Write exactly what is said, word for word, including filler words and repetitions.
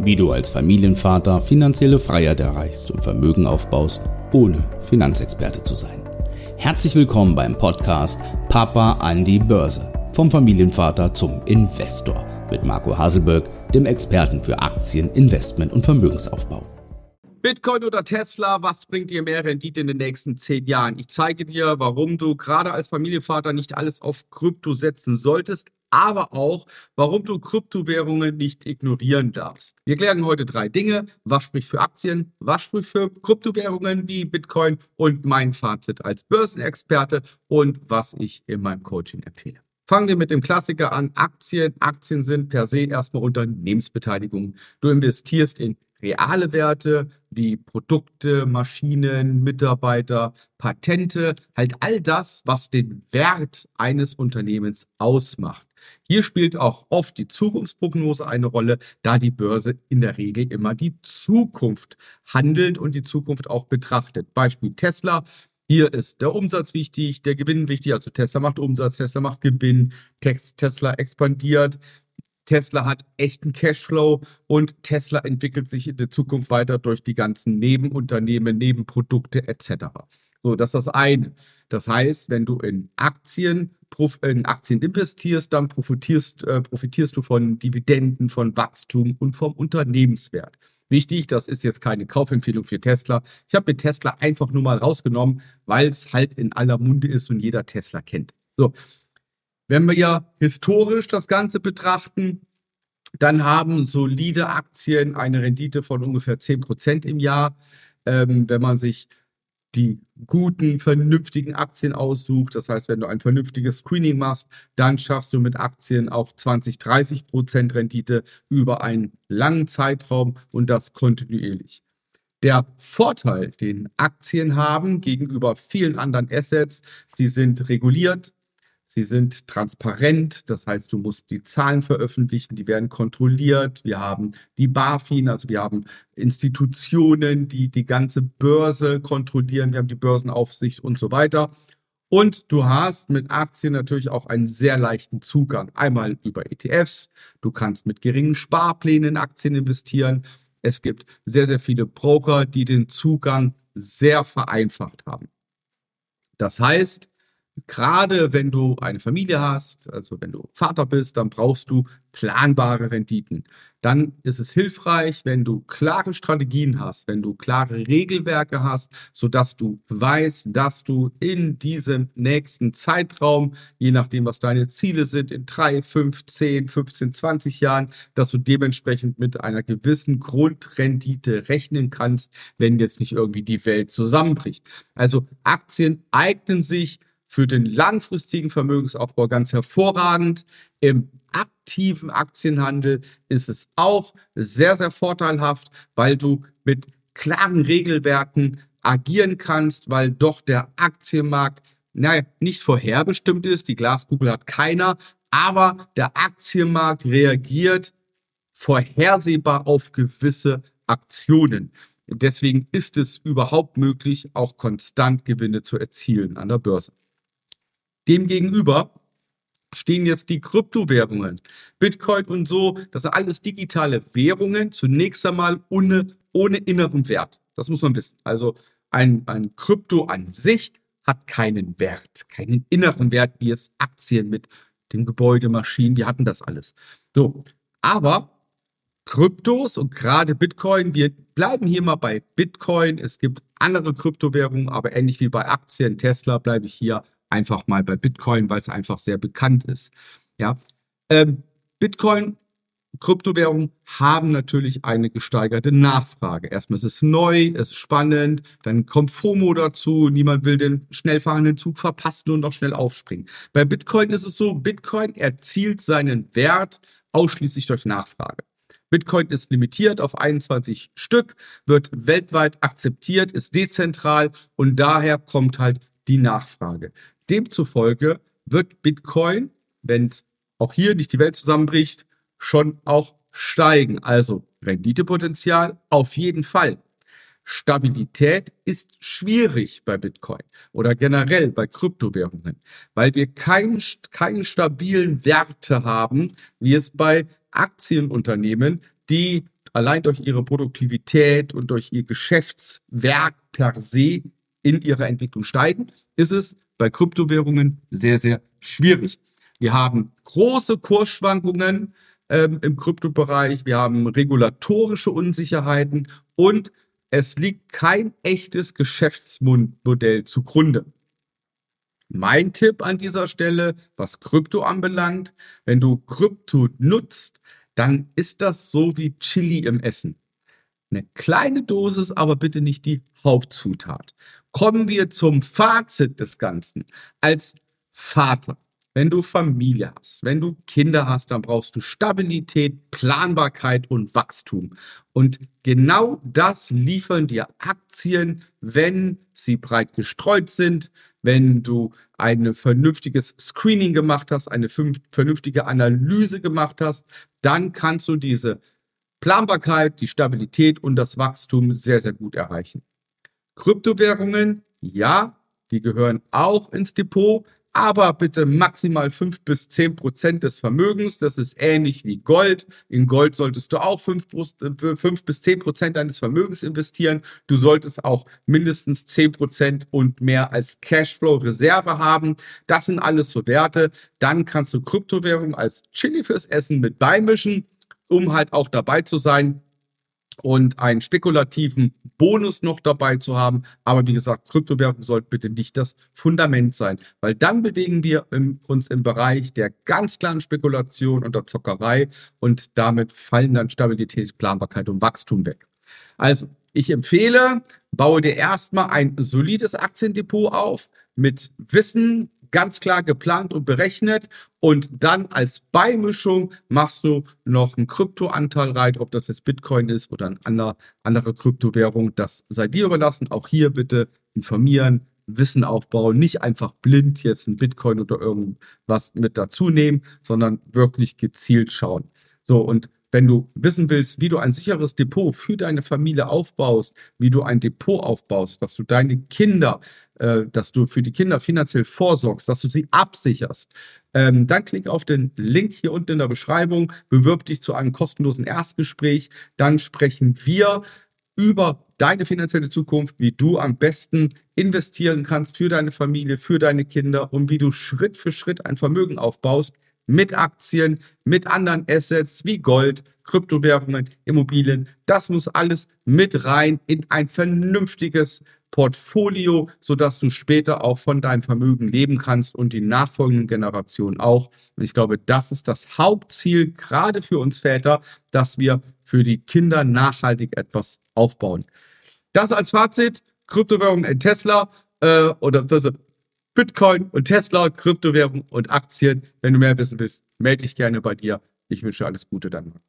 wie du als Familienvater finanzielle Freiheit erreichst und Vermögen aufbaust, ohne Finanzexperte zu sein. Herzlich willkommen beim Podcast Papa an die Börse. Vom Familienvater zum Investor mit Marco Haselberg, dem Experten für Aktien, Investment und Vermögensaufbau. Bitcoin oder Tesla, was bringt dir mehr Rendite in den nächsten zehn Jahren? Ich zeige dir, warum du gerade als Familienvater nicht alles auf Krypto setzen solltest, aber auch, warum du Kryptowährungen nicht ignorieren darfst. Wir klären heute drei Dinge. Was spricht für Aktien, was spricht für Kryptowährungen wie Bitcoin und mein Fazit als Börsenexperte und was ich in meinem Coaching empfehle. Fangen wir mit dem Klassiker an. Aktien. Aktien sind per se erstmal Unternehmensbeteiligungen. Du investierst in reale Werte wie Produkte, Maschinen, Mitarbeiter, Patente, halt all das, was den Wert eines Unternehmens ausmacht. Hier spielt auch oft die Zukunftsprognose eine Rolle, da die Börse in der Regel immer die Zukunft handelt und die Zukunft auch betrachtet. Beispiel Tesla. Hier ist der Umsatz wichtig, der Gewinn wichtig. Also Tesla macht Umsatz, Tesla macht Gewinn, Tesla expandiert. Tesla hat echten Cashflow und Tesla entwickelt sich in der Zukunft weiter durch die ganzen Nebenunternehmen, Nebenprodukte et cetera. So, das ist das eine. Das heißt, wenn du in Aktien, in Aktien investierst, dann profitierst, äh, profitierst du von Dividenden, von Wachstum und vom Unternehmenswert. Wichtig, das ist jetzt keine Kaufempfehlung für Tesla. Ich habe mir Tesla einfach nur mal rausgenommen, weil es halt in aller Munde ist und jeder Tesla kennt. So. Wenn wir ja historisch das Ganze betrachten, dann haben solide Aktien eine Rendite von ungefähr zehn Prozent im Jahr. Ähm, wenn man sich die guten, vernünftigen Aktien aussucht, das heißt, wenn du ein vernünftiges Screening machst, dann schaffst du mit Aktien auch zwanzig, dreißig Prozent Rendite über einen langen Zeitraum und das kontinuierlich. Der Vorteil, den Aktien haben gegenüber vielen anderen Assets, sie sind reguliert. Sie sind transparent, das heißt, du musst die Zahlen veröffentlichen, die werden kontrolliert. Wir haben die BaFin, also wir haben Institutionen, die die ganze Börse kontrollieren. Wir haben die Börsenaufsicht und so weiter. Und du hast mit Aktien natürlich auch einen sehr leichten Zugang. Einmal über E T Fs, du kannst mit geringen Sparplänen in Aktien investieren. Es gibt sehr, sehr viele Broker, die den Zugang sehr vereinfacht haben. Das heißt, gerade wenn du eine Familie hast, also wenn du Vater bist, dann brauchst du planbare Renditen. Dann ist es hilfreich, wenn du klare Strategien hast, wenn du klare Regelwerke hast, sodass du weißt, dass du in diesem nächsten Zeitraum, je nachdem, was deine Ziele sind, in drei, fünf, zehn, fünfzehn, zwanzig Jahren, dass du dementsprechend mit einer gewissen Grundrendite rechnen kannst, wenn jetzt nicht irgendwie die Welt zusammenbricht. Also Aktien eignen sich für den langfristigen Vermögensaufbau ganz hervorragend. Im aktiven Aktienhandel ist es auch sehr, sehr vorteilhaft, weil du mit klaren Regelwerken agieren kannst, weil doch der Aktienmarkt, naja, nicht vorherbestimmt ist. Die Glaskugel hat keiner, aber der Aktienmarkt reagiert vorhersehbar auf gewisse Aktionen. Deswegen ist es überhaupt möglich, auch konstant Gewinne zu erzielen an der Börse. Demgegenüber stehen jetzt die Kryptowährungen, Bitcoin und so. Das sind alles digitale Währungen, zunächst einmal ohne, ohne inneren Wert. Das muss man wissen. Also ein, ein Krypto an sich hat keinen Wert, keinen inneren Wert wie jetzt Aktien mit den Gebäudemaschinen. Wir hatten das alles. So, aber Kryptos und gerade Bitcoin, wir bleiben hier mal bei Bitcoin. Es gibt andere Kryptowährungen, aber ähnlich wie bei Aktien, Tesla, bleibe ich hier einfach mal bei Bitcoin, weil es einfach sehr bekannt ist. Ja, ähm, Bitcoin, Kryptowährungen haben natürlich eine gesteigerte Nachfrage. Erstmal ist es neu, es ist spannend, dann kommt FOMO dazu, niemand will den schnell fahrenden Zug verpassen und noch schnell aufspringen. Bei Bitcoin ist es so, Bitcoin erzielt seinen Wert ausschließlich durch Nachfrage. Bitcoin ist limitiert auf einundzwanzig Stück, wird weltweit akzeptiert, ist dezentral und daher kommt halt die Nachfrage. Demzufolge wird Bitcoin, wenn auch hier nicht die Welt zusammenbricht, schon auch steigen. Also Renditepotenzial auf jeden Fall. Stabilität ist schwierig bei Bitcoin oder generell bei Kryptowährungen, weil wir kein, keine stabilen Werte haben, wie es bei Aktienunternehmen, die allein durch ihre Produktivität und durch ihr Geschäftswerk per se in ihrer Entwicklung steigen, ist es bei Kryptowährungen sehr, sehr schwierig. Wir haben große Kursschwankungen ähm, im Kryptobereich, wir haben regulatorische Unsicherheiten und es liegt kein echtes Geschäftsmodell zugrunde. Mein Tipp an dieser Stelle, was Krypto anbelangt, wenn du Krypto nutzt, dann ist das so wie Chili im Essen. Eine kleine Dosis, aber bitte nicht die Hauptzutat. Kommen wir zum Fazit des Ganzen. Als Vater, wenn du Familie hast, wenn du Kinder hast, dann brauchst du Stabilität, Planbarkeit und Wachstum. Und genau das liefern dir Aktien, wenn sie breit gestreut sind, wenn du ein vernünftiges Screening gemacht hast, eine vernünftige Analyse gemacht hast, dann kannst du diese Planbarkeit, die Stabilität und das Wachstum sehr, sehr gut erreichen. Kryptowährungen, ja, die gehören auch ins Depot, aber bitte maximal fünf bis zehn Prozent des Vermögens. Das ist ähnlich wie Gold. In Gold solltest du auch fünf bis zehn Prozent deines Vermögens investieren. Du solltest auch mindestens zehn Prozent und mehr als Cashflow-Reserve haben. Das sind alles so Werte. Dann kannst du Kryptowährungen als Chili fürs Essen mit beimischen, um halt auch dabei zu sein und einen spekulativen Bonus noch dabei zu haben. Aber wie gesagt, Kryptowährung sollte bitte nicht das Fundament sein, weil dann bewegen wir im, uns im Bereich der ganz klaren Spekulation und der Zockerei und damit fallen dann Stabilität, Planbarkeit und Wachstum weg. Also, ich empfehle, baue dir erstmal ein solides Aktiendepot auf mit Wissen, ganz klar geplant und berechnet und dann als Beimischung machst du noch einen Kryptoanteil rein, ob das jetzt Bitcoin ist oder eine andere, andere Kryptowährung, das sei dir überlassen. Auch hier bitte informieren, Wissen aufbauen, nicht einfach blind jetzt ein Bitcoin oder irgendwas mit dazu nehmen, sondern wirklich gezielt schauen. So, und wenn du wissen willst, wie du ein sicheres Depot für deine Familie aufbaust, wie du ein Depot aufbaust, dass du deine Kinder, äh, dass du für die Kinder finanziell vorsorgst, dass du sie absicherst, ähm, dann klick auf den Link hier unten in der Beschreibung, bewirb dich zu einem kostenlosen Erstgespräch, dann sprechen wir über deine finanzielle Zukunft, wie du am besten investieren kannst für deine Familie, für deine Kinder und wie du Schritt für Schritt ein Vermögen aufbaust, mit Aktien, mit anderen Assets wie Gold, Kryptowährungen, Immobilien. Das muss alles mit rein in ein vernünftiges Portfolio, sodass du später auch von deinem Vermögen leben kannst und die nachfolgenden Generationen auch. Und ich glaube, das ist das Hauptziel, gerade für uns Väter, dass wir für die Kinder nachhaltig etwas aufbauen. Das als Fazit, Kryptowährungen in Tesla äh, oder also Bitcoin und Tesla, Kryptowährung und Aktien. Wenn du mehr wissen willst, melde dich gerne bei dir. Ich wünsche alles Gute dann.